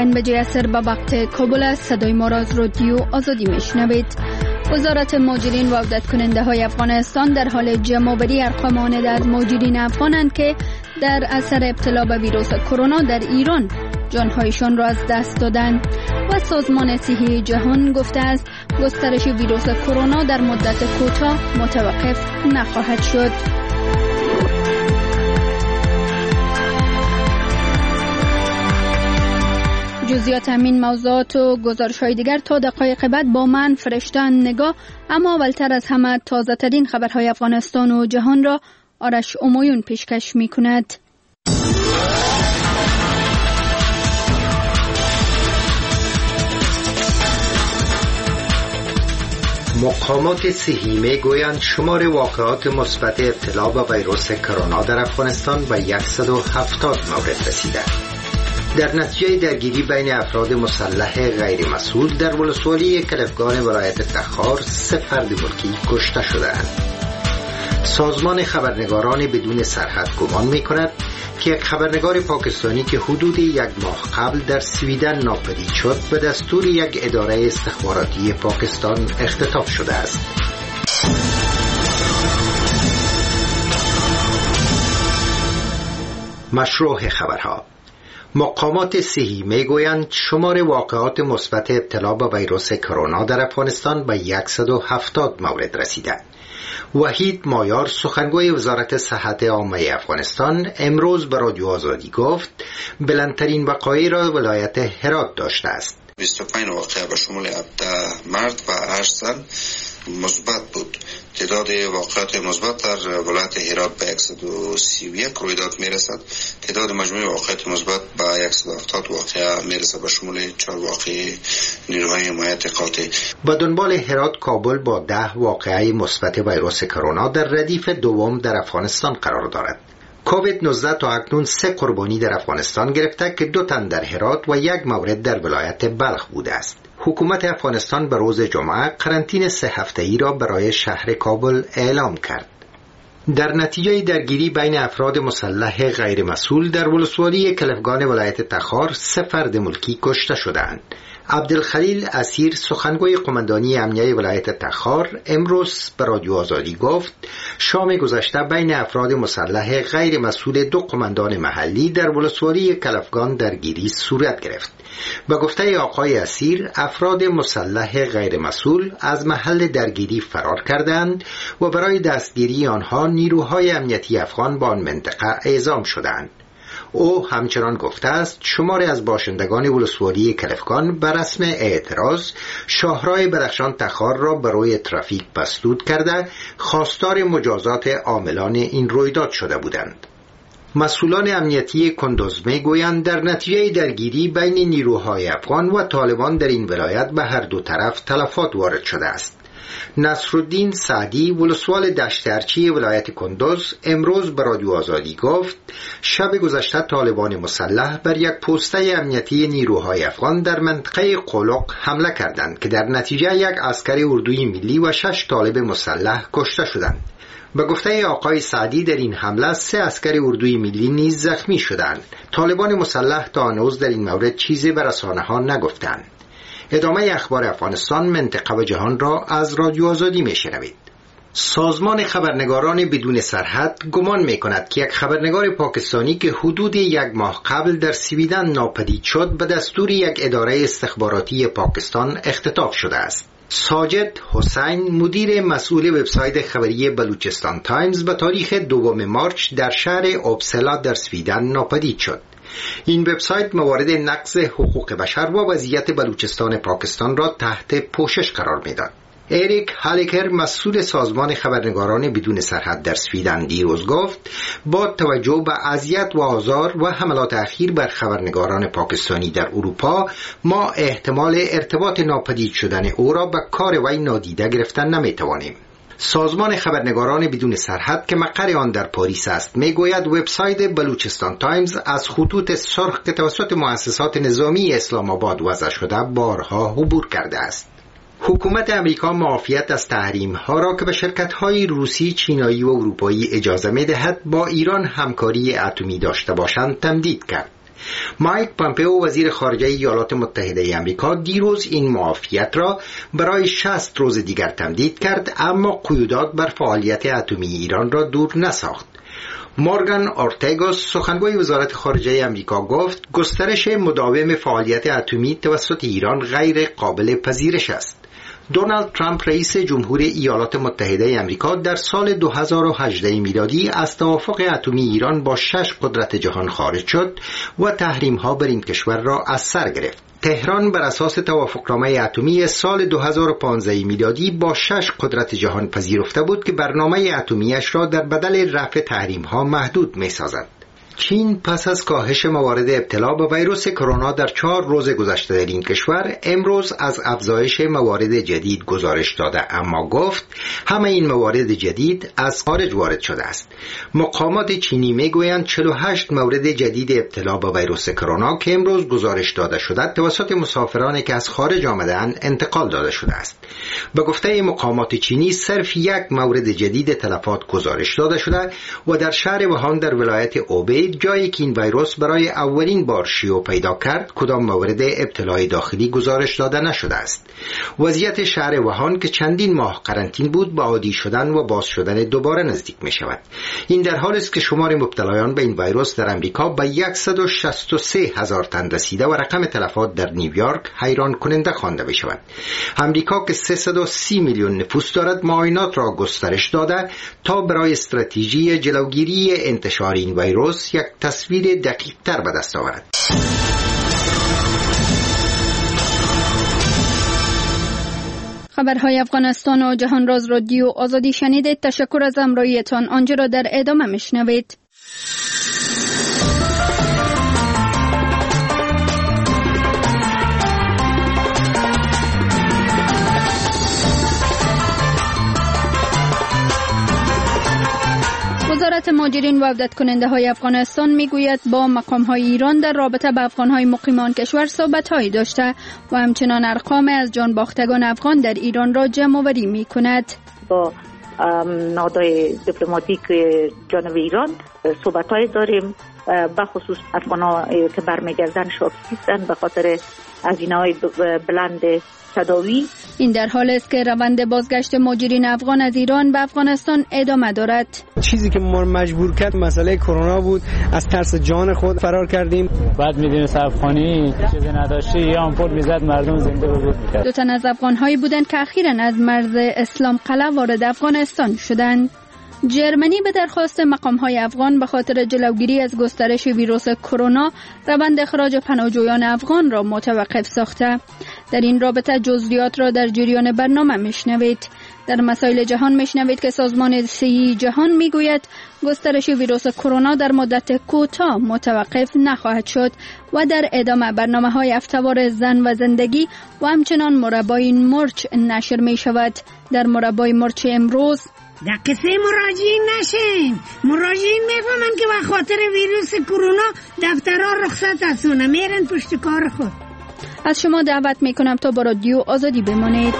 چند بجه عصر به وقت کابل است. صدای ما را از رادیو آزادی میشنوید. وزارت مهاجرین و عودت کننده های افغانستان در حال جمع‌آوری ارقام آمده از مهاجرین افغانند که در اثر ابتلا به ویروس کرونا در ایران جانهایشان را از دست دادند و سازمان صحی جهان گفته است گسترش ویروس کرونا در مدت کوتاه متوقف نخواهد شد. جزئیات همین موضوعات و گزارش‌های دیگر تا دقایق بعد با من فرشته نگاه. اما اولتر از همه تازه ترین خبرهای افغانستان و جهان را آرش امویون پیشکش می‌کند. مقامات صحی میگویند شمار واقعات مثبت ابتلا به ویروس کرونا در افغانستان به 170 مورد رسیده. در نتیجه درگیری بین افراد مسلح غیر مسئول در ولسوالی کلفگان ولایت تخار 3 فرد ملکی کشته شده‌اند. سازمان خبرنگاران بدون سرحد گمان می‌کند که یک خبرنگار پاکستانی که حدود 1 ماه قبل در سویدن ناپدید شد به دستور یک اداره استخباراتی پاکستان اختطاف شده است. مشروع خبرها. مقامات صحی میگویند شمار واقعات مثبت ابتلا به ویروس کرونا در افغانستان به 170 مورد رسیده. وحید مایار سخنگوی وزارت صحت عامه افغانستان امروز به رادیو آزادی گفت بلندترین وقایع را ولایت هرات داشته است. 25 واقعه به شمول 17 مرد و 8 زن مثبت بود. تعداد واقعات مثبت در ولایت هرات به 131 رویداد میرسد. تعداد مجموعی واقعات مثبت به 170 واقعه میرسد به شمول 4 واقعه نیروهای حمایت قاطع. به دنبال هرات کابل با 10 واقعه مثبت ویروس کرونا در ردیف دوم در افغانستان قرار دارد. کووید 19 تا اکنون 3 قربانی در افغانستان گرفته که 2 تن در هرات و 1 مورد در ولایت بلخ بوده است. حکومت افغانستان به روز جمعه قرنطینه 3 هفته‌ای را برای شهر کابل اعلام کرد. در نتیجه درگیری بین افراد مسلح غیر مسئول در ولسوالی کلفگان ولایت تخار 3 فرد ملکی کشته شدند. عبدالخلیل اسیر سخنگوی قماندانی امنیه ولایت تخار امروز به رادیو آزادی گفت شام گذشته بین افراد مسلح غیر مسئول 2 قماندان محلی در ولسوالی کلفگان درگیری صورت گرفت. به گفته آقای اسیر افراد مسلح غیر مسئول از محل درگیری فرار کردند و برای دستگیری آنها نیروهای امنیتی افغان به آن منطقه اعزام شدند. او همچنان گفته است شماری از باشندگان ولسوالی کلفگان بر رسم اعتراض شاهراه بدخشان تخار را برای ترافیک مسدود کرده خواستار مجازات عاملان این رویداد شده بودند. مسئولان امنیتی کندوز میگویند در نتیجه درگیری بین نیروهای افغان و طالبان در این ولایت به هر دو طرف تلفات وارد شده است. نصرالدین سعدی ولسوال دشت ارچی ولایت کندوز امروز به رادیو آزادی گفت شب گذشته طالبان مسلح بر یک پوسته امنیتی نیروهای افغان در منطقه قلق حمله کردند که در نتیجه 1 عسکر اردوی ملی و 6 طالب مسلح کشته شدند. به گفته آقای سعدی در این حمله 3 عسکر اردوی ملی نیز زخمی شدند. طالبان مسلح تا هنوز در این مورد چیزی به رسانه‌ها نگفتند. ادامه اخبار افغانستان، منطقه و جهان را از رادیو آزادی میشنوید. سازمان خبرنگاران بدون سرحد گمان میکند که یک خبرنگار پاکستانی که حدود 1 ماه قبل در سویدن ناپدید شد به دستور یک اداره استخباراتی پاکستان اختطاف شده است. ساجد حسین مدیر مسئول وبسایت خبری بلوچستان تایمز به تاریخ 2 مارچ در شهر اوبسلا در سویدن ناپدید شد. این وبسایت موارد نقض حقوق بشر و وضعیت بلوچستان پاکستان را تحت پوشش قرار میداد. اریک هالیکر مسئول سازمان خبرنگاران بدون سرحد در سویدن دیروز گفت با توجه به اذیت و آزار و حملات اخیر بر خبرنگاران پاکستانی در اروپا ما احتمال ارتباط ناپدید شدن او را به کار وی نادیده گرفتن نمیتوانیم. سازمان خبرنگاران بدون سرحد که مقر آن در پاریس است میگوید وبسایت بلوچستان تایمز از خطوط سرخ که توسط مؤسسات نظامی اسلام آباد وضع شده بارها عبور کرده است. حکومت امریکا معافیت از تحریم‌ها را که به شرکت‌های روسی، چینایی و اروپایی اجازه می‌دهد با ایران همکاری اتمی داشته باشند تمدید کرد. مایک پامپئو وزیر خارجه ایالات متحده آمریکا دیروز این معافیت را برای 60 روز دیگر تمدید کرد، اما قیودات بر فعالیت اتمی ایران را دور نساخت. مورگان اورتگوس سخنگوی وزارت خارجه آمریکا گفت گسترش مداوم فعالیت اتمی توسط ایران غیر قابل پذیرش است. دونالد ترامپ رئیس جمهور ایالات متحده آمریکا در سال 2018 میلادی از توافق اتمی ایران با 6 قدرت جهان خارج شد و تحریم‌ها بر این کشور را از سر گرفت. تهران بر اساس توافقنامه اتمی سال 2015 میلادی با 6 قدرت جهان پذیرفته بود که برنامه اتمیش را در بدل رفع تحریم‌ها محدود می‌سازد. چین پس از کاهش موارد ابتلا به ویروس کرونا در 4 روز گذشته در این کشور امروز از افزایش موارد جدید گزارش داده، اما گفت همه این موارد جدید از خارج وارد شده است. مقامات چینی میگویند 48 مورد جدید ابتلا به ویروس کرونا که امروز گزارش داده شده توسط مسافرانی که از خارج آمده‌اند انتقال داده شده است. به گفته مقامات چینی صرف 1 مورد جدید تلفات گزارش داده شده و در شهر ووهان در ولایت اوبی جایی که این ویروس برای اولین بار شیوع پیدا کرد کدام مورد ابتلای داخلی گزارش داده نشده است. وضعیت شهر ووهان که چندین ماه قرنطین بود به عادی شدن و باز شدن دوباره نزدیک می شود. این در حالی است که شمار مبتلایان به این ویروس در امریکا به 163,000 تن رسیده و رقم تلفات در نیویورک حیران کننده خوانده می شود. امریکا که 330 میلیون نفوس دارد معاینات را گسترش داده تا برای استراتژی جلوگیری انتشار این ویروس یک تصویر دقیق تر به دست آورد. خبرهای افغانستان و جهان راز رادیو آزادی شنیدید. تشکر از همراهیتان. آنجا را در ادامه میشنوید. وزارت مهاجرین و عودت کننده های افغانستان میگوید با مقام های ایران در رابطه با افغان های مقیمان کشور صحبت هایی داشته و همچنان ارقام از جان باختگان افغان در ایران را جمع آوری می کند. با نهادهای دیپلماتیک جانب ایران صحبت های داریم، بخصوص افغان ها که برمیگردن شاکی هستند به خاطر هزینه های بلند تداوی. این در حال است که روند بازگشت مهاجرین افغان از ایران به افغانستان ادامه دارد. چیزی که ما مجبور کرد مسئله کرونا بود، از ترس جان خود فرار کردیم. بعد می‌دونید افغانی چیزی نداشتی یا آمپول میزد مردم زنده بود می‌کرد. 2 تن از افغان‌هایی بودند که اخیراً از مرز اسلام قلعه وارد افغانستان شدند. جرمنی به درخواست مقام‌های افغان به خاطر جلوگیری از گسترش ویروس کرونا روند اخراج پناهجویان افغان را متوقف ساخته. در این رابطه جزئیات را در جریان برنامه میشنوید. در مسائل جهان میشنوید که سازمان صحی جهان میگوید گسترش ویروس کرونا در مدت کوتاه متوقف نخواهد شد و در ادامه برنامه‌های افتوار زن و زندگی و همچنان مربای مرچ نشر می شود. در مربای مرچ امروز در قصه مراجعین نشین. مراجعین میفهمن که به خاطر ویروس کرونا دفترها رخصت هستونه، میرن پشت کار خود. از شما دعوت میکنم تا با رادیو آزادی بمانید.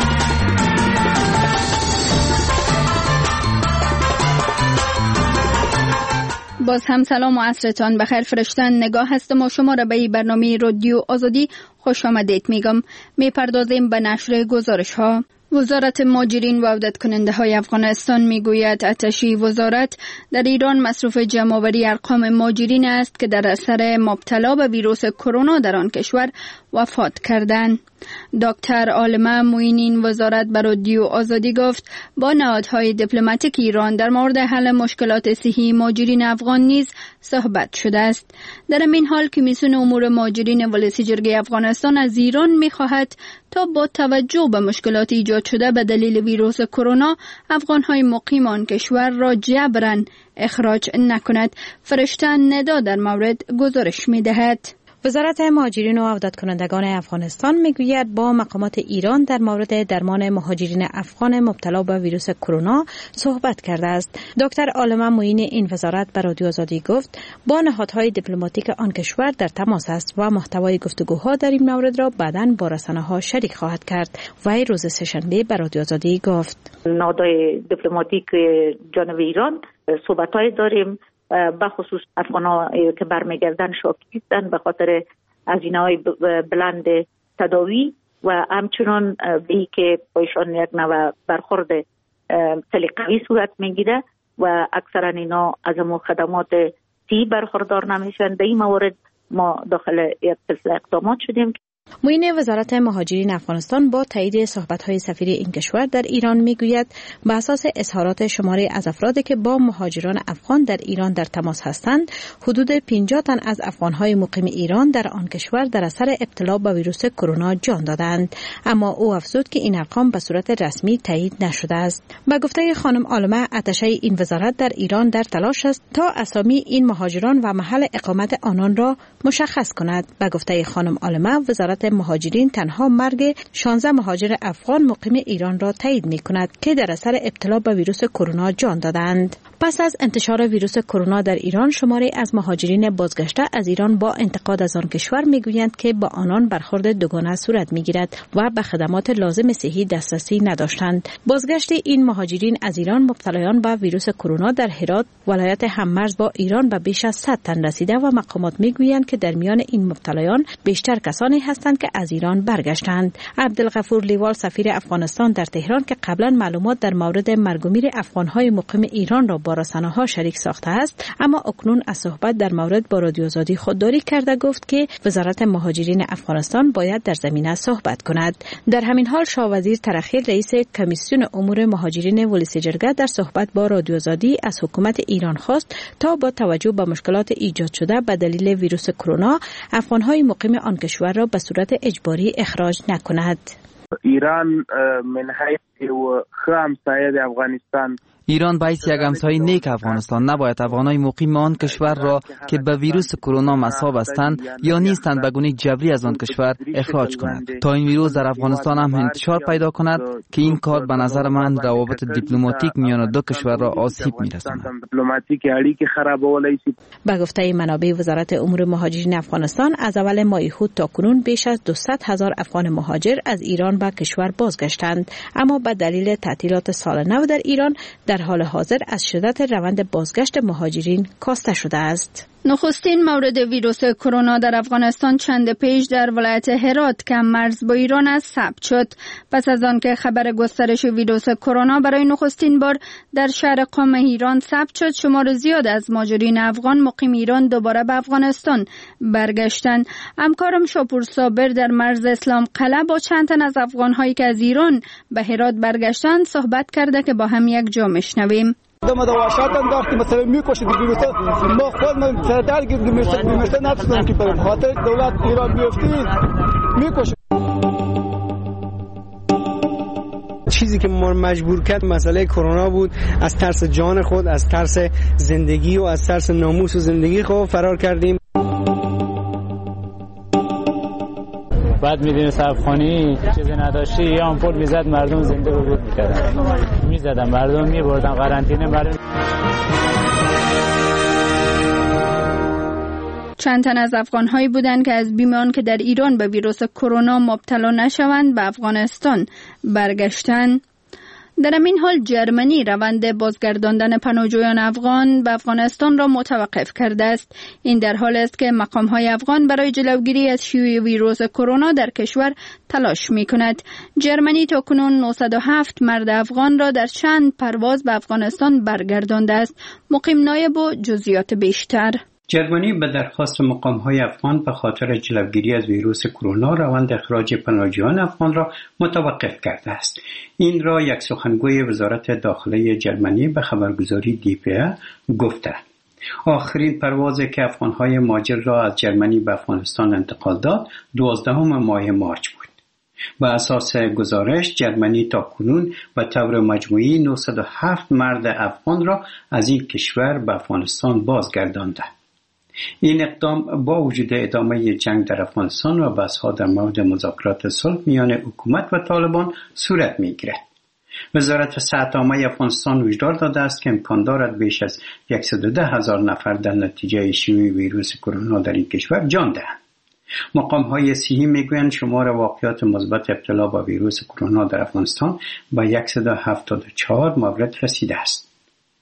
باز هم سلام و عصرتان بخیر. فرشتن نگاه هستم و شما را به این برنامه رادیو آزادی خوش آمدید میگم. میپردازیم به نشر گزارش ها. وزارت مهاجرین و عودت کننده های افغانستان میگوید اتشی وزارت در ایران مصروف جمع‌آوری ارقام مهاجرین است که در اثر مبتلا به ویروس کرونا در آن کشور وفات کردند. دکتر عالمه معین این وزارت به رادیو آزادی گفت با نهادهای دیپلماتیک ایران در مورد حل مشکلات صحی مهاجرین افغان نیز صحبت شده است. در این حال کمیسیون امور مهاجرین ولسی جرگه افغانستان از ایران می‌خواهد تا با توجه به مشکلات ایجاد شده به دلیل ویروس کرونا افغان‌های مقیم آن کشور را جبراً اخراج نکند. فرشتن ندا در مورد گزارش می‌دهد. وزارت مهاجرین و عودت کنندگان افغانستان میگوید با مقامات ایران در مورد درمان مهاجرین افغان مبتلا به ویروس کرونا صحبت کرده است. دکتر عالمه معین این وزارت به رادیو آزادی گفت با نهادهای دیپلماتیک آن کشور در تماس است و محتوای گفتگوها در این مورد را بعداً با رسانه‌ها شریک خواهد کرد. و روز سه‌شنبه به رادیو آزادی گفت نهادهای دیپلماتیک جانب ایران صحبت‌های داریم، بخصوص افغان‌ها که برمیگردن شاکی هستند به خاطر هزینه‌های بلند تداوی و همچنان به این که ایشان یک نوع برخورد سلیقه‌ای صورت میگیره و اکثرا اینا از امو خدمات تی برخوردار نمیشن. در این موارد ما داخل یک سلسله اقدامات شدیم. معین وزارت مهاجرین افغانستان با تایید صحبت‌های سفیر این کشور در ایران میگوید به اساس اظهارات شماری از افرادی که با مهاجران افغان در ایران در تماس هستند، حدود 50 تن از افغان‌های مقیم ایران در آن کشور در اثر ابتلا به ویروس کرونا جان دادند، اما او افزود که این ارقام به صورت رسمی تایید نشده است. به گفته خانم عالمه، اتشه این وزارت در ایران در تلاش است تا اسامی این مهاجران و محل اقامت آنان را مشخص کند. به گفته خانم عالمه، وزارت مهاجرین تنها مرگ 16 مهاجر افغان مقیم ایران را تایید می کند که در اثر ابتلا به ویروس کرونا جان دادند. پس از انتشار ویروس کرونا در ایران، شماری از مهاجرین بازگشته از ایران با انتقاد از آن کشور میگویند که با آنان برخورد دوگانه صورت میگیرد و به خدمات لازم صحی دسترسی نداشتند. بازگشت این مهاجرین از ایران مبتلایان به ویروس کرونا در هرات ولایت هممرز با ایران به بیش از 100 تن رسیده و مقامات میگویند که در میان این مبتلایان بیشتر کسانی هستند که از ایران برگشتند. عبدالغفور لیوال، سفیر افغانستان در تهران که قبلا معلومات در مورد مرگ و میر افغان‌های مقیم ایران را با رسانه‌ها شریک ساخته است، اما اکنون از صحبت در مورد با رادیو آزادی خودداری کرده گفت که وزارت مهاجرین افغانستان باید در زمینه صحبت کند. در همین حال شاه وزیر ترخیل، رئیس کمیسیون امور مهاجرین ولسی جرگه، در صحبت با رادیو آزادی از حکومت ایران خواست تا با توجه به مشکلات ایجاد شده به دلیل ویروس کرونا، افغان‌های مقیم آن کشور را به صورت اجباری اخراج نکند. ایران من حیث و همسایه افغانستان، ایران باید یک همسایه نیک افغانستان نباید افغانای مقیم آن کشور را که به ویروس کرونا مصاب هستند یا نیستند به گونه جبری از آن کشور اخراج کند تا این ویروس در افغانستان هم انتشار پیدا کند که این کار به نظر من روابط دیپلماتیک میان دو کشور را آسیب می‌رساند. به گفته منابع وزارت امور مهاجرین افغانستان، از اول ماه خود تا کنون بیش از 200,000 افغان مهاجر از ایران به کشور بازگشتند، اما به دلیل تعطیلات سال نو در ایران در حال حاضر از شدت روند بازگشت مهاجرین کاسته شده است. نخستین مورد ویروس کرونا در افغانستان چند پیش در ولایت هرات که مرز با ایران است ثبت شد. پس از آن که خبر گسترش ویروس کرونا برای نخستین بار در شهر قم ایران ثبت شد، شمار زیاد از مهاجرین افغان مقیم ایران دوباره به افغانستان برگشتند. همکارم شاپور صابر در مرز اسلام قلعه با چند تن از افغان‌هایی که از ایران به هرات برگشتند صحبت کرده که با هم یک جا میشنویم. دم دواشات انداختی مثلا میکشید بیرون ما خودم سردرگیر میشته نتونم که برم خاطر دولت ایران بیفتید میکشه. چیزی که ما مجبور کرد مسئله کرونا بود. از ترس جان خود، از ترس زندگی و از ترس ناموس و زندگی خود فرار کردیم. بعد میدونی افغانی چیزی نداشتی یا آمپول میزد مردم زنده رو بود میکردن، میزدن مردم میبردن قرنطینه مردم. چند تن از افغان‌هایی بودند که از بیم آن که در ایران به ویروس کرونا مبتلا نشوند به افغانستان برگشتند. در این حال جرمنی روند بازگرداندن پناهجویان افغان به افغانستان را متوقف کرده است. این در حال است که مقام‌های افغان برای جلوگیری از شیوع ویروس کرونا در کشور تلاش می‌کند. جرمنی تاکنون 907 مرد افغان را در چند پرواز به افغانستان برگردانده است. مقیم نایب و جزئیات بیشتر. جرمنی به درخواست مقام‌های افغان به خاطر جلوگیری از ویروس کرونا روند اخراج پناهجویان افغان را متوقف کرده است. این را یک سخنگوی وزارت داخلی جرمنی به خبرگزاری DPA گفته. آخرین پروازی که افغان‌های مهاجر را از جرمنی به افغانستان انتقال داد 12 ماه مارچ بود. بر اساس گزارش جرمنی تاکنون به طور مجموعی 907 مرد افغان را از این کشور به افغانستان بازگردانده. این اقدام با وجود ادامه جنگ در افغانستان و بحث‌ها در مورد مذاکرات صلح میان حکومت و طالبان صورت می‌گیرد. وزارت صحت عامه افغانستان هشدار داده است که امکان دارد بیش از 110,000 نفر در نتیجه شیوع ویروس کرونا در این کشور جان دهند. مقام‌های صحی میگویند شمار واقعات مثبت ابتلا با ویروس کرونا در افغانستان به 174 مورد رسیده است.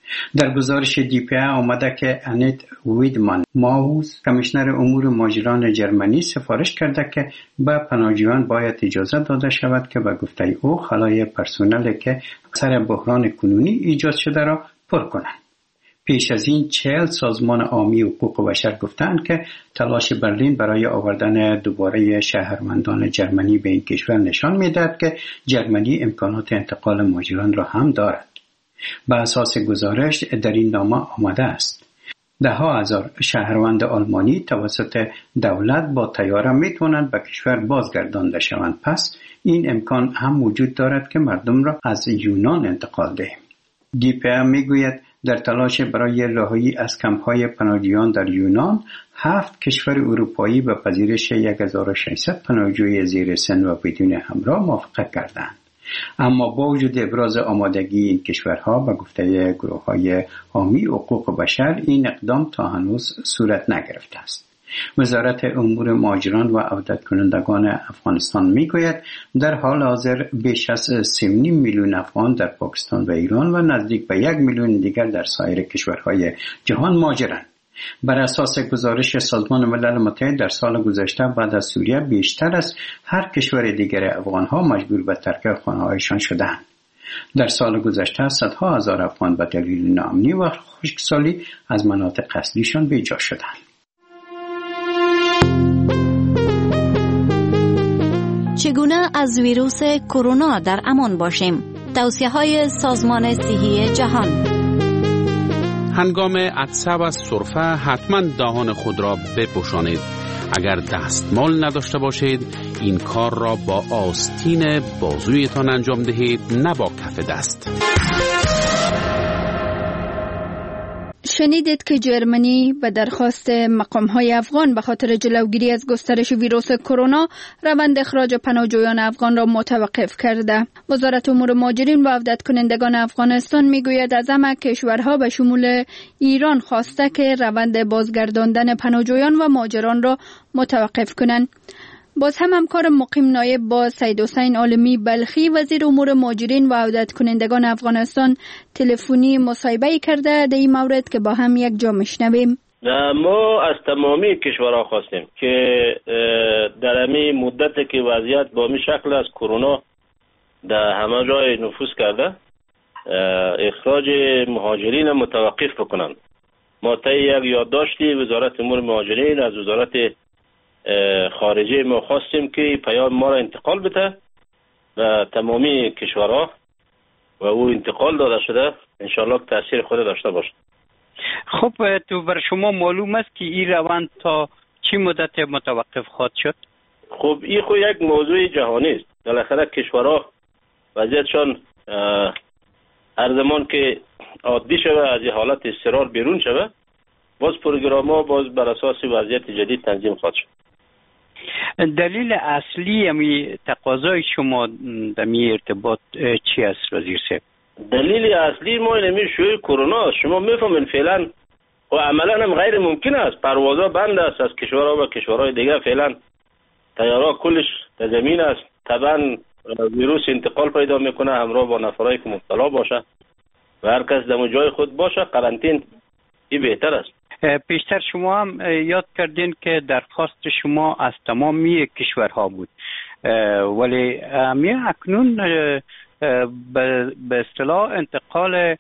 در گزارش DPA آمده که انیت ویدمان ماوز کمیشنر امور مهاجران جرمنی سفارش کرده که به پناهجویان باید اجازه داده شود که به گفته او خلای پرسنلی که سر بحران کنونی ایجاد شده را پر کنند. پیش از این 40 سازمان عامی حقوق بشر گفتند که تلاش برلین برای آوردن دوباره شهروندان جرمنی به این کشور نشان می‌دهد که جرمنی امکانات انتقال مهاجران را هم دارد. به اساس گزارش در این نامه آمده است ده‌ها هزار شهروند آلمانی توسط دولت با طیاره میتوانند به کشور بازگردانده شوند. پس این امکان هم وجود دارد که مردم را از یونان انتقال دهیم. DPA میگوید در تلاش برای رهایی از کمپ‌های پناهجویان در یونان 7 کشور اروپایی به پذیرش 1600 پناهجوی زیر سن و بدون همراه موافقت کردند. اما با وجود ابراز آمادگی این کشورها به گفته گروه‌های حامی حقوق بشر این اقدام تا هنوز صورت نگرفته است. وزارت امور مهاجران و عودت کنندگان افغانستان میگوید در حال حاضر بیش از 3.5 میلیون افغان در پاکستان و ایران و نزدیک به 1 میلیون دیگر در سایر کشورهای جهان مهاجرند. بر اساس گزارش سازمان ملل متحد در سال گذشته بعد از سوریه بیشتر از هر کشور دیگر افغانها مجبور به ترک خانه‌هایشان شدند. در سال گذشته صدها هزار افغان به دلیل ناامنی و خشکسالی از مناطق اصلیشان بیجا شدند. چگونه از ویروس کرونا در امان باشیم؟ توصیه‌های سازمان صحی جهان. هنگام عطسه و سرفه حتما دهان خود را بپوشانید. اگر دستمال نداشته باشید این کار را با آستین بازویتان انجام دهید، نه با کف دست. شنیدید که جرمنی به درخواست مقام‌های افغان به خاطر جلوگیری از گسترش ویروس کرونا روند اخراج پناهجویان افغان را متوقف کرده. وزارت امور مهاجرین و عودت کنندگان افغانستان میگوید از همه کشورها به شمول ایران خواسته که روند بازگرداندن پناهجویان و مهاجران را متوقف کنند. باز هم همکار مقیم نایب با سید حسین عالمی بلخی وزیر امور مهاجرین و عودت کنندگان افغانستان تلفنی مصاحبه کرده در این مورد که با هم یک جا میشنویم. ما از تمامی کشورها خواستیم که در همین مدت که وضعیت با می شکل از کرونا در همه جای نفوذ کرده اخراج مهاجرین متوقف بکنند. ما طی یک یادداشتی وزارت امور مهاجرین از وزارت خارجه ما خواستیم که پیام ما را انتقال بده و تمامی کشورها و او انتقال داده شده انشالله تاثیر خود داشته باشه. خب تو بر شما معلوم است که این روند تا چی مدت متوقف خواهد شد؟ خب این خود یک موضوع جهانی است. بالاخره کشورها وضعیتشان هر زمان که عادی شده از حالت اضطرار بیرون شده باز پروگرام ها باز بر اساس وضعیت جدید تنظیم خواهد شد. دلیل اصلی امی تقاضای شما در می ارتباط چی است وزیر صاحب؟ دلیل اصلی ما اینمی شوی کرونا است. شما میفهمین فعلا و عملا هم غیر ممکن است، پروازها بند است از کشورها و کشورهای دیگه. فعلا طیارها کلش در زمین است. طبعا ویروس انتقال پیدا میکنه همراه با نفرایی که مبتلا باشه و هر کس در جای خود باشه. قرنطین این بهتر است. پیشتر شما هم یاد کردین که درخواست شما از تمامی کشورها بود، ولی اکنون به اصطلاح انتقال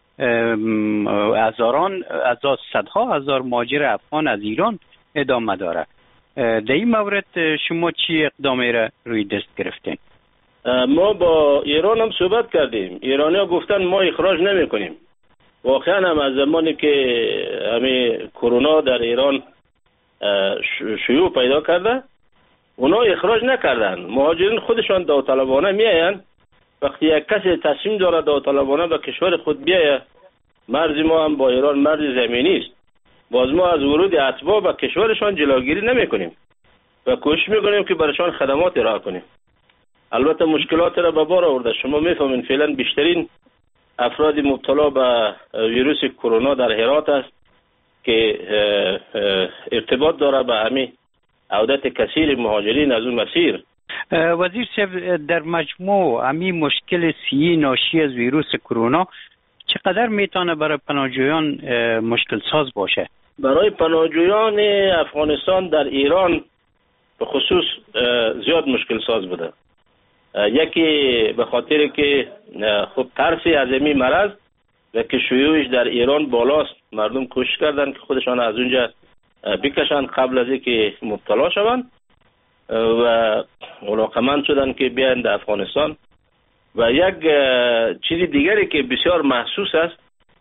صدها هزار مهاجر افغان از ایران ادامه داره. در این مورد شما چی اقدامی را روی دست گرفتین؟ ما با ایران هم صحبت کردیم. ایرانی ها گفتن ما اخراج نمی کنیم. واقعا هم از زمانی که همین کرونا در ایران شیوع پیدا کرده اونا اخراج نکردن. مهاجرین خودشان داوطلبانه میاین. وقتی یک کسی تصمیم داره داوطلبانه به کشور خود بیایه، مرز ما هم با ایران مرز زمینی است، باز ما از ورود اتباع به کشورشان جلوگیری نمی کنیم و کوشش میکنیم که برایشان خدمات ارائه کنیم. البته مشکلات را به بار آورده. شما میفهمین فعلا بیشترین افراد مبتلا به ویروس کرونا در هرات است که ارتباط داره به همین عودت کثیر مهاجرین از اون مسیر. وزیر صاحب، در مجموع همین مشکل صحی ناشی از ویروس کرونا چقدر میتونه برای پناهجویان مشکل ساز باشه؟ برای پناهجویان افغانستان در ایران به خصوص زیاد مشکل ساز بوده. یکی به خاطر که خب ترسی از این مرض و که شیوعش در ایران بالاست، مردم کوشش کردن که خودشان از اونجا بکشند قبل از اینکه مبتلا شوند و علاقمند شدن که بیاین در افغانستان. و یک چیز دیگری که بسیار محسوس است،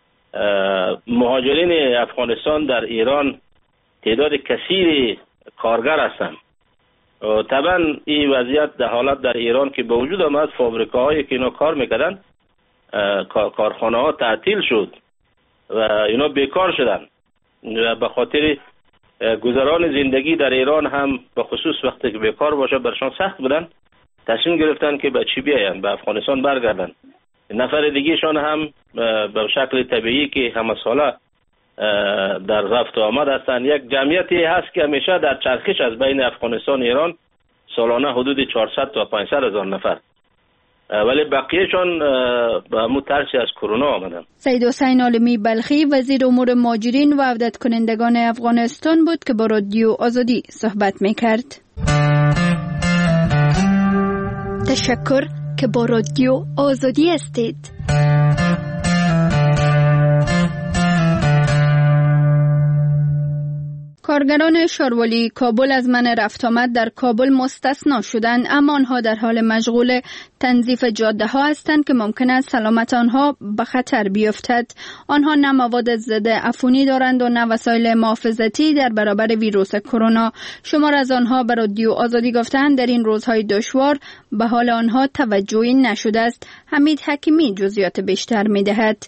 مهاجرین افغانستان در ایران تعداد کثیر کارگر هستند. طبعا این وضعیت در حالت در ایران که به وجود آمد، فابریکاهایی که اینا کار میکردن، کارخانه ها تعطیل شد و اینا بیکار شدن و به خاطر گذران زندگی در ایران هم به خصوص وقتی که بیکار باشه برشان سخت بودن، تصمیم گرفتن که به چی بیاین، به افغانستان برگردن. نفر دیگهشان هم به شکل طبیعی که همه ساله در رفت و آمد هستند. یک جمعیتی هست که همیشه در چرخش از بین افغانستان و ایران سالانه حدود 400 تا 500 هزار نفر، ولی بقیهشان به همون ترسی از کرونا آمدن. سید حسین عالمی بلخی وزیر امور مهاجرین و عودت کنندگان افغانستان بود که با رادیو آزادی صحبت میکرد. تشکر که با رادیو آزادی هستید. کارگران شاروالی کابل از منع رفت آمد در کابل مستثنا شدند، اما آنها در حال مشغول تنظیف جاده ها هستند که ممکن است سلامت آنها به خطر بیفتد. آنها نه مواد ضد عفونی دارند و نه وسایل محافظتی در برابر ویروس کرونا. شمار از آنها به رادیو آزادی گفتند در این روزهای دشوار به حال آنها توجهی نشده است. حمید حکیمی جزئیات بیشتر می‌دهد.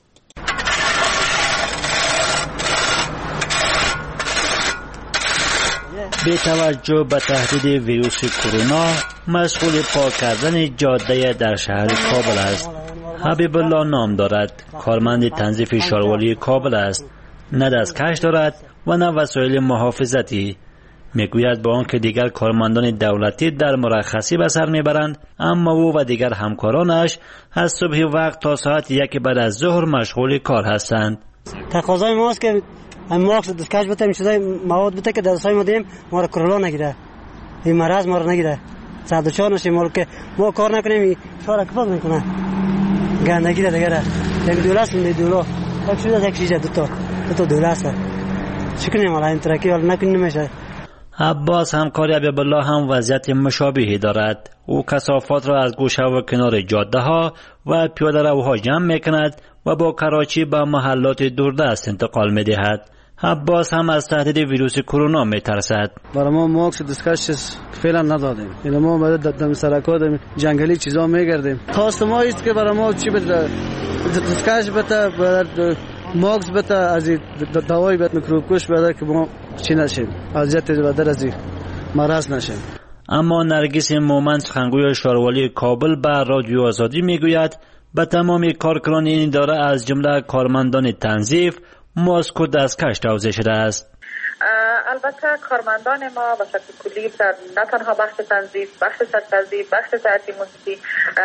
به توجه به تهدید ویروس کرونا مشغول پاک کردن جاده در شهر کابل است. حبیب الله نام دارد، کارمند تنظیف شاروالی کابل است. نه دستکش دارد و نه وسایل محافظتی. میگوید با آنکه دیگر کارمندان دولتی در مرخصی به سر میبرند، اما او و دیگر همکارانش از صبح وقت تا ساعت 1 بعد از ظهر مشغول کار هستند. تقاضای ماست که ماکس دستکش بتیم، چیزای مواد بته که دستای ما دیم ما را کرونا نگیره، این مرض ما را نگیره، صدوچار نشیم. ما که ما کار نکنیم شوار کفاف میکنه گندگی را دیگه. یک دولاست دولا یک چیز یک چیز دو تا دولاست. چکنیم حالا این ترکی حالا نکنیم نمیشه. عباس همکاری حبیب الله هم وضعیت مشابهی دارد. او کثافات را از گوشه و کنار جاده ها و پیاده روها جمع میکند و با کراچی به محلات دوردست انتقال میدهد. عباس هم از تهدید ویروس کرونا میترسد. برای ما ماکس دستکش فعلا ندادیم. این ما بعد دم سرکات جنگلی چیزا میگردیم. خواست ما است که برای ما چی بده، دستکش بده، ماکس بده، از دوای بده، میکروب کش بده که ما چی نشیم، اذیت بدر از مرض نشیم. اما نرگس مومن سخنگوی شاروالی کابل به رادیو آزادی میگوید به تمام کارکنان این اداره از جمله کارمندان تنظیف ماسک و دستکش توزیع شده است. البته کارمندان ما به شکل کلی در نه تنها بخش تنظیف، بخش سرسبزی، بخش صحتی محیطی،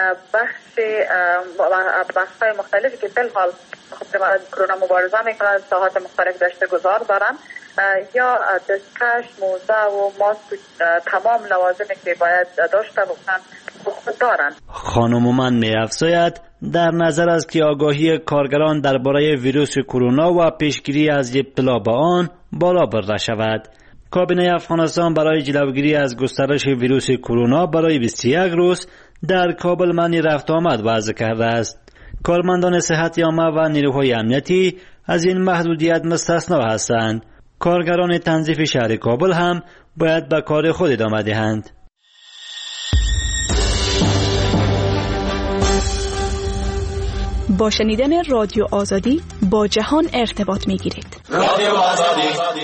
بخش‌های مختلفی که فی الحال کرونا مبارزه میکنند، ساحات مختلف داشته گذار دارند، یا دستکش، موزه و ماسک، تمام لوازمی که باید داشته باشند خود دارند. خانم من می‌افزاید در نظر است که آگاهی کارگران درباره ویروس کرونا و پیشگیری از ابتلا به آن بالا برده شود. کابینه افغانستان برای جلوگیری از گسترش ویروس کرونا برای 21 روز در کابل منع رفت آمد وضع کرده است. کارمندان صحت عامه و نیروهای امنیتی از این محدودیت مستثنا هستند. کارگران تنظیف شهر کابل هم باید به کار خود ادامه دهند. با شنیدن رادیو آزادی با جهان ارتباط می‌گیرید. رادیو آزادی.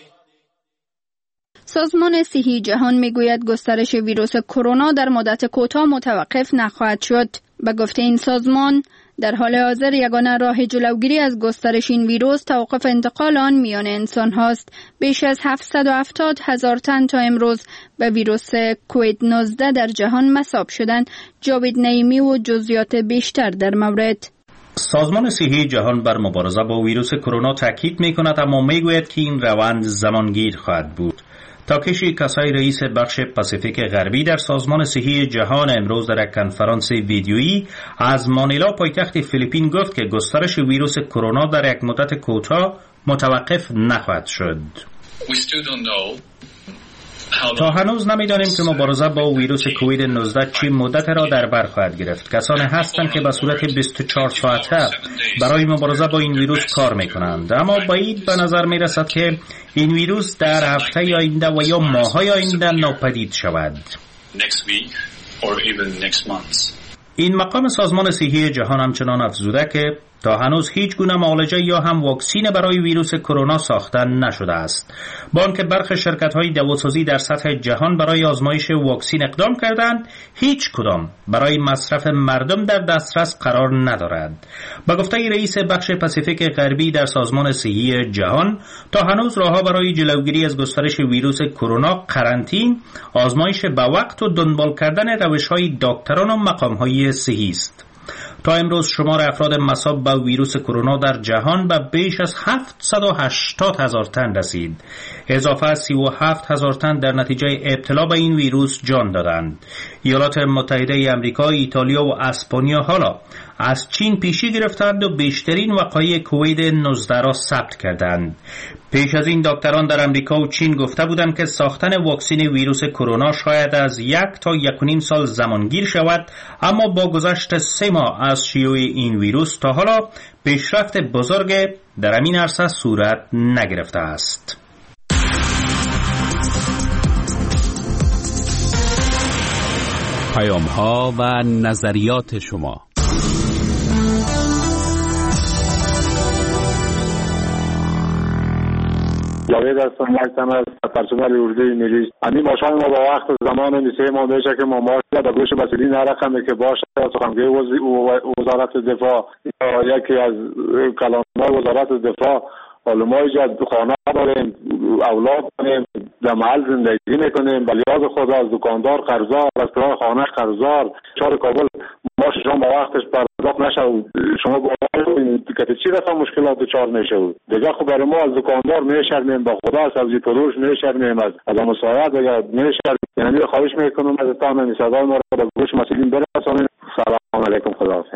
سازمان صحی جهان میگوید گسترش ویروس کرونا در مدت کوتاه متوقف نخواهد شد. به گفته این سازمان در حال حاضر یگانه راه جلوگیری از گسترش این ویروس توقف انتقال آن میان انسان هاست. بیش از 770,000 تن تا امروز به ویروس کووید 19 در جهان مصاب شدند. جاوید نعیمی و جزئیات بیشتر در مورد. سازمان صحی جهان بر مبارزه با ویروس کرونا تاکید می‌کند، اما می‌گوید که این روند زمانگیر خواهد بود. تاکشی کاسای رئیس بخش پاسیفیک غربی در سازمان صحی جهان امروز در یک کنفرانس ویدیویی از مانیلا پایتخت فیلیپین گفت که گسترش ویروس کرونا در یک مدت کوتاه متوقف نخواهد شد. تا هنوز نمیدانیم که مبارزه با ویروس کووید 19 چه مدت را در بر خواهد گرفت. کسانی هستند که به صورت 24 ساعته برای مبارزه با این ویروس کار میکنند، اما بعید به نظر میرسد که این ویروس در هفته آینده و یا ماه‌های آینده ناپدید شود. این مقام سازمان صحی جهان همچنان افزوده که تا هنوز هیچ گونه معالجه یا هم واکسین برای ویروس کرونا ساخته نشده است. با آنکه برخی شرکت‌های دواسازی در سطح جهان برای آزمایش واکسین اقدام کردند، هیچ کدام برای مصرف مردم در دسترس قرار ندارد. با گفته رئیس بخش پاسیفیک غربی در سازمان صحی جهان، تا هنوز راه‌ها برای جلوگیری از گسترش ویروس کرونا قرنطین، آزمایش به وقت و دنبال کردن روش‌های دکتران و مقام‌های صحی است. تا امروز شمار افراد مصاب به ویروس کرونا در جهان به بیش از 780,000 تن رسید. اضافه 37,000 تن در نتیجه ابتلا به این ویروس جان دادند. ایالات متحده آمریکا، ایتالیا و اسپانیا حالا از چین پیشی گرفتند و بیشترین وقایع کووید 19 را ثبت کردند. پیش از این دکتران در آمریکا و چین گفته بودند که ساختن واکسن ویروس کرونا شاید از 1 تا 1.5 سال زمانگیر شود، اما با گذشت 3 ماه از شیوع این ویروس تا حالا پیشرفت بزرگ در این عرصه صورت نگرفته است. پیام‌ها و نظریات شما. جاوید هستم از پرسنل اردوی ملی. همین باشان ما با وقت زمان میسه ما میشه که ما در گوش مسئولین رقمی که باشه سخنگوی وزارت دفاع یا یکی از کلان‌های وزارت دفاع، حالا ما اینجا خانه داریم، اولاد داریم، در محل زندگی میکنیم، بلیاز خود از دکاندار قرضدار، از کرای خانه قرضدار. شهر کابل ما شما با وقتش پرداخت نشد، شما باید که چی رسا مشکلات دچار میشود دیگه. خب برای ما از دکاندار میشرمیم، با خدا سبزی فروش میشرمیم، از مساعد یا میشرمیم. یعنی خواهش میکنم از تمام صدای ما را به گوش مسئولین برسانید. سلام علیکم، خداحافظ.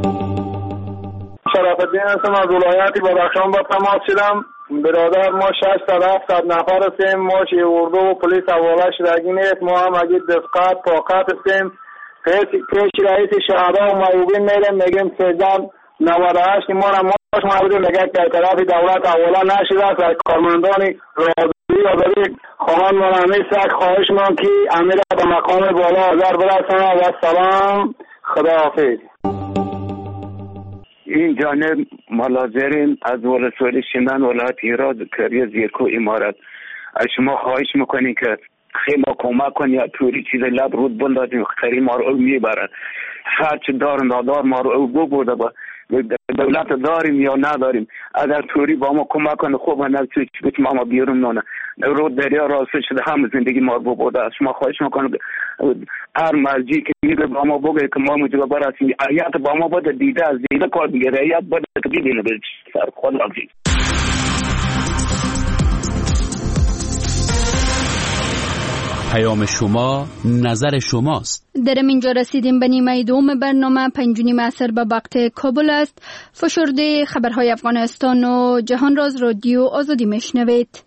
شرف الدین هستم از ولایت بدخشان با تماس شدم. برادر ما 600 نفر هستیم، ما چی اردو و پلیس حواله شدگی نیست. ما هم اگه دفقات طاقت هستیم، پیش رئیس شهدا و معیوبین میریم میگیم 1398 ما را ماش معبوده میگه که طرف دولت حواله نشده است. از کارمندان رادیویی آزادی خواهان منامی سک خواهش من که امیر به مقام بالا حاضر برسانه و سلام، خداحافظ. این جانب ملازرین از ولسوالی شندن ولایت هرات کریه زیرکو امارت. از شما خواهش میکنین که خیلی ما کمک کن یا توری چیز لب رود بندازیم، خیلی ما رو میبرن. هرچه دار ندار ما رو ببرده با دولت داریم یا نداریم. اگر توری با ما کمک کنه خوب هنه چیز ما بیرون نونه رود دریا راسته شده هم زندگی ما رو ببرده. از شما خواهش میکنم هر مرجی که میگه با ما بگه که ما مجبور برسیم ایات با ما بده دیده از دیده کار میگه ایات بده که دیده به سر خود لازم. پیام شما نظر شماست. در اینجا رسیدیم به نیمه دوم برنامه. 5:30 عصر به وقت کابل است. فشرده خبرهای افغانستان و جهان را از رادیو آزادی میشنوید.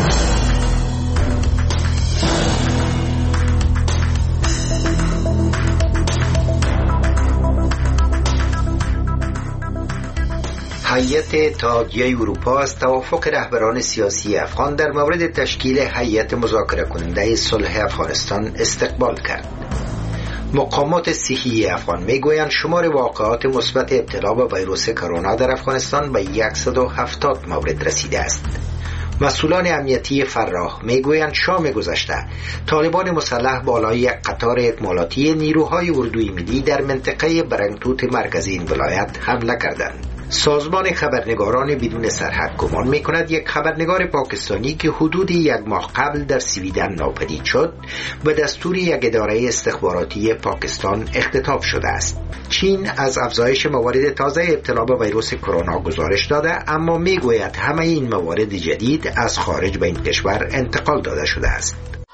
هیئت اتحادیه اروپا از توافق رهبران سیاسی افغان در مورد تشکیل هیئت مذاکره کننده صلح افغانستان استقبال کرد. مقامات صحی افغان میگویند شمار واقعات مثبت ابتلا به ویروس کرونا در افغانستان به 170 مورد رسیده است. مسئولان امنیتی فراه میگویند شام گذشته طالبان مسلح بالای یک قطار اکمالاتی نیروهای اردوی ملی در منطقه برنگتوت مرکزی این ولایت حمله کردند. سازمان خبرنگاران بدون سرحد گمان می‌کند یک خبرنگار پاکستانی که حدود یک ماه قبل در سویدن ناپدید شد به دستور یک اداره استخباراتی پاکستان اختطاف شده است. چین از افزایش موارد تازه ابتلا به ویروس کرونا گزارش داده، اما میگوید همه این موارد جدید از خارج به این کشور انتقال داده شده است.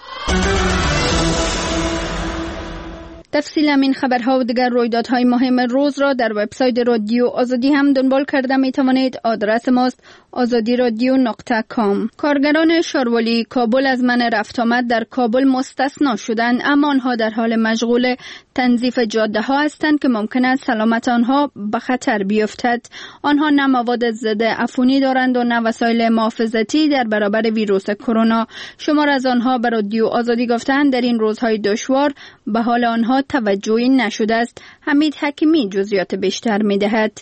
تفصیل این خبرها و دیگر رویدادهای مهم روز را در وبسایت رادیو آزادی هم دنبال کرده می توانید. آدرس ماست azadiradio.com. کارگران شاروالی کابل از منع رفت آمد در کابل مستثنا شدند، اما آنها در حال مشغول تنظیف جاده ها هستند که ممکن است سلامت آنها به خطر بیفتد. آنها نه مواد ضد عفونی دارند و نه وسایل محافظتی در برابر ویروس کرونا. شمار از آنها به رادیو آزادی گفتند در این روزهای دشوار به حال آنها توجهی نشده است. حمید حکیمی جزئیات بیشتر می‌دهد.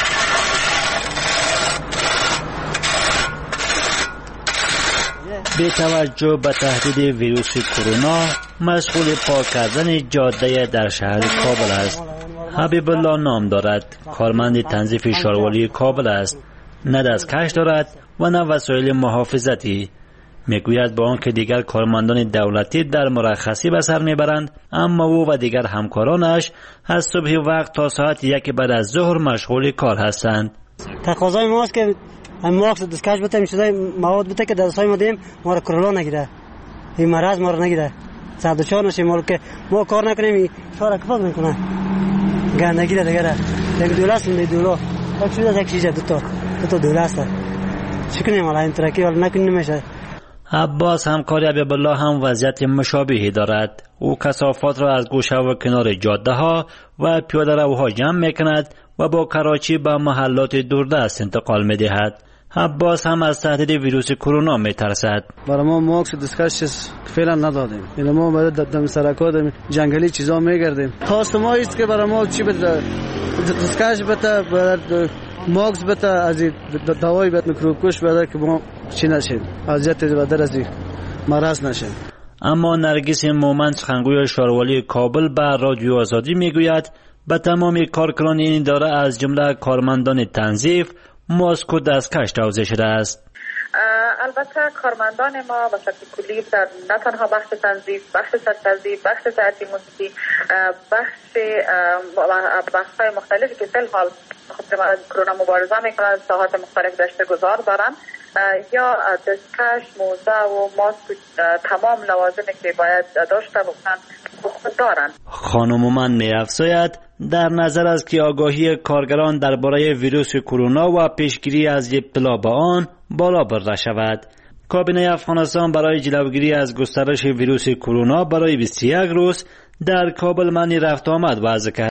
به توجه به تهدید ویروس کرونا مشغول پاک کردن جاده در شهر کابل است. حبیب الله نام دارد، کارمند تنظیف شاروالی کابل است. نه دستکش دارد و نه وسایل محافظتی. میگوید با آنکه دیگر کارمندان دولتی در مرخصی به سر میبرند، اما او و دیگر همکارانش از صبح وقت تا ساعت 1 بعد از ظهر مشغول کار هستند. تقاضای ماست که ماکس دستکش بتیم شده مواد بده که دستای ما دیم ما را کرونا نگیره، این مرض ما را نگیره، صدوچار نشیم. مال که ما کار نکنیم شهر کفاف میکنه گندگی دیگه. یک دولت میدولو یک شده یک چیز دو تا دولت چکنیم حالا این ترکی حالا نکنیم نمیشه. عباس همکاری حبیب الله هم وضعیت مشابهی دارد. او کثافات را از گوشه و کنار جاده ها و پیاده روها جمع میکند و با کراچی به محلات دوردست انتقال میدهد. عباس هم از تهدید ویروس کرونا میترسد. برای ما ماکس دستکش فعلا ندادیم. این ما برای دم سرکات جنگلی چیزا میگردیم. خواست ما است که برای ما چی بده، دستکش بده، ماکس بده، از دوای بده، میکروب کش بده که ما چی نشیم، اذیت بدر از مرض نشیم. اما نرگس مومن سخنگوی شاروالی کابل به رادیو آزادی میگوید به تمامی کارکنان این اداره از جمله کارمندان تنظیف ماسک و دستکش توزیع شده است. البته کارمندان ما به شکل کلی در نه تنها بخش تنظیف، بخش سرتنظیف، بخش ضبط موسیقی، بخش‌های مختلفی که فی الحال کرونا مبارزه میکنند، ساحات مختلف داشته گذار دارند، یا دستکش، موزه و ماسک تمام لوازمی که باید داشته باشند خود دارند. خانم مومن می‌افزاید در نظر است که آگاهی کارگران درباره ویروس کرونا و پیشگیری از ابتلا به آن بالا برده شود. کابینه افغانستان برای جلوگیری از گسترش ویروس کرونا برای 21 روز در کابل منع رفت آمد وضع کرد.